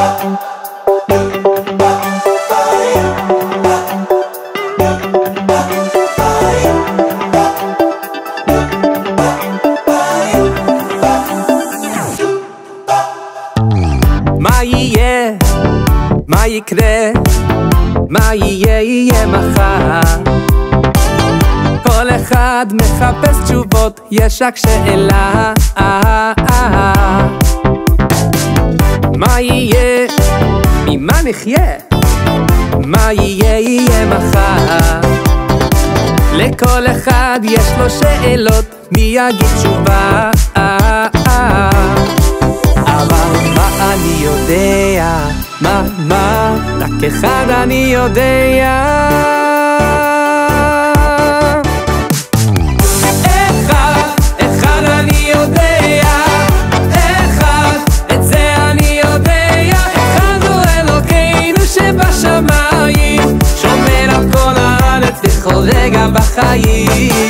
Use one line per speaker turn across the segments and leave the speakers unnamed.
מה יהיה? מה יקרה? מה יהיה מחר? כל אחד מחפש תשובות, יש רק שאלה. מה יהיה? ממה נחיה? מה יהיה מחר? לכל אחד יש לו שאלות, מי יגיד תשובה? אבל מה אני יודע? מה? רק אחד אני יודע. אחד אני יודע. אחד, את זה אני יודע. אחד הוא אלוקינו שבשמיים, שומר על כל הארץ בכל רגע בחיים.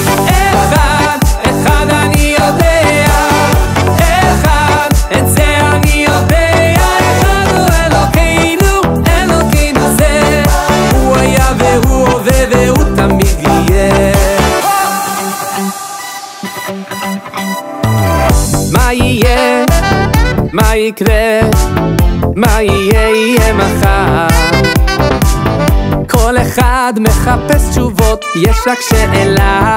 אחד אני יודע. אחד, את זה אני יודע. אחד הוא אלוקינו זה. הוא היה והוא הווה והוא תמיד יהיה. מה יהיה? מה יקרה? מה יהיה מחר? כל אחד מחפש תשובות, יש רק שאלה.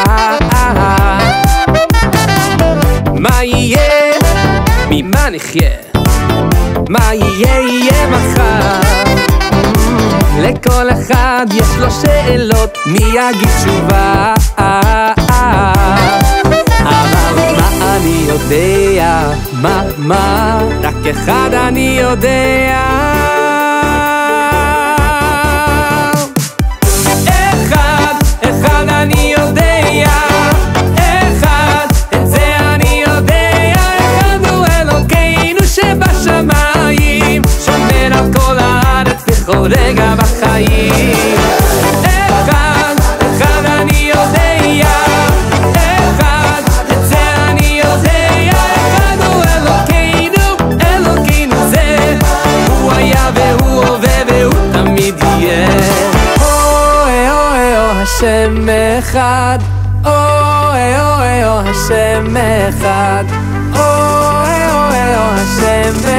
מה יהיה? ממה נחיה? מה יהיה מחר? לכל אחד יש לו שאלות, מי יגיד תשובה? אבל מה אני יודע? מה? רק אחד אני יודע. אחד אני יודע. אחד, את זה אני יודע. אחד הוא אלוקינו שבשמיים, שומר על כל הארץ בכל רגע בחיים. אחד אני יודע. אחד, את זה אני יודע. אחד הוא אלוקינו זה. הוא היה והוא הווה והוא תמיד יהיה. השם אחד, השם אחד, השם אחד.